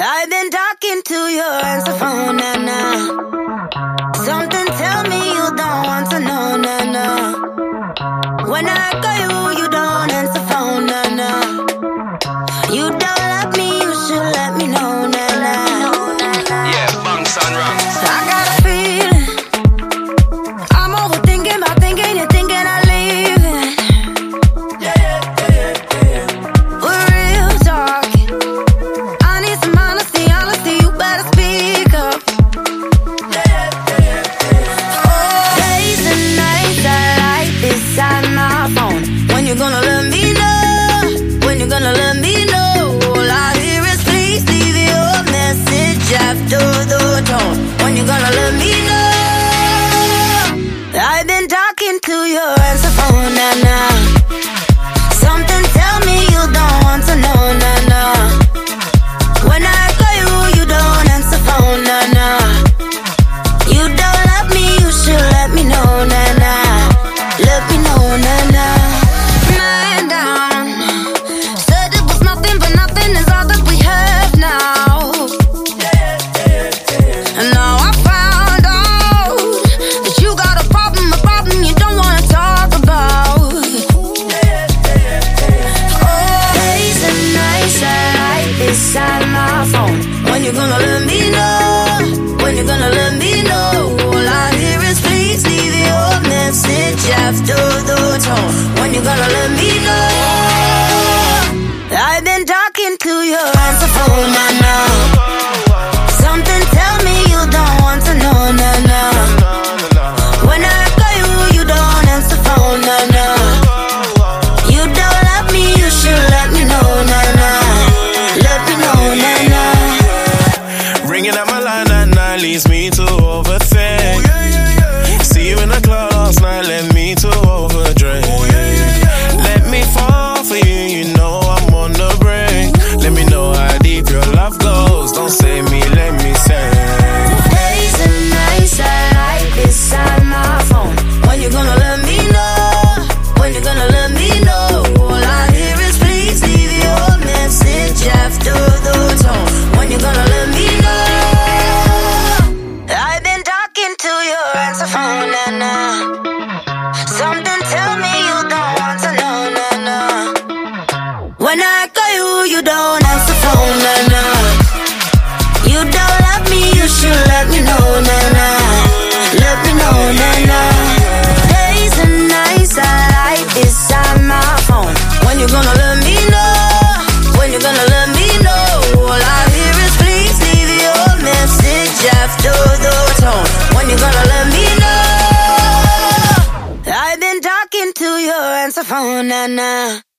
I've been talking to your answer phone, nah. Something tell me you don't want to know, nah. When I call you, you don't answer phone, nah. You don't love me, you should let me know, nah. Yeah, bunks and rocks. I got a feeling I'm overthinking my thinking and thinking I leave it. We're real talk. I need some honesty, you better speak up. Days and nights I like this on my phone. When you gonna let me know? When you gonna let me know? All I hear is please leave your message after the tone. When you gonna let me know? I've been talking to your answer phone, nah. Something tell me you don't want to know, nah. When I call you, you don't answer phone, nah. You don't love me, you should let me know, nah. Let me know, nah. Man down, said it was nothing, but nothing is all that we have now. And now I found out that you got a problem you don't wanna talk about. Days and nights I like this on my phone. When you gonna let me know? When you gonna let me know? All I hear is please leave your message after the tone. When you gonna let me know? I've been talking to your answer phone, nah. Something tell me you don't want to know, nah. When I call you, you don't answer phone, nah. You don't love me, you should let me know, nah. Let me know, nah. Ringing up my line at night leads me to overthink. See you in the club last night, led me to overdrink. Let me fall for you, you know I'm on the brink. Let me know how deep your love goes. Don't save me, let me sing. Days and nights I like this on my phone. When you gonna let me know? When you gonna let me know? All I hear is please leave your message after the tone. When you gonna let me know? I've been talking to your answer phone, nah. Something tell me you don't want to know, nah. When I call you, you don't answer phone, nah. You don't love me, you should let me know, nah. Let me know, nah. Days and nights I like this on my phone. When you gonna let me know? When you gonna let me know? All I hear is please leave your message after the tone. When you gonna let me know? I've been talking to your answer phone, nah.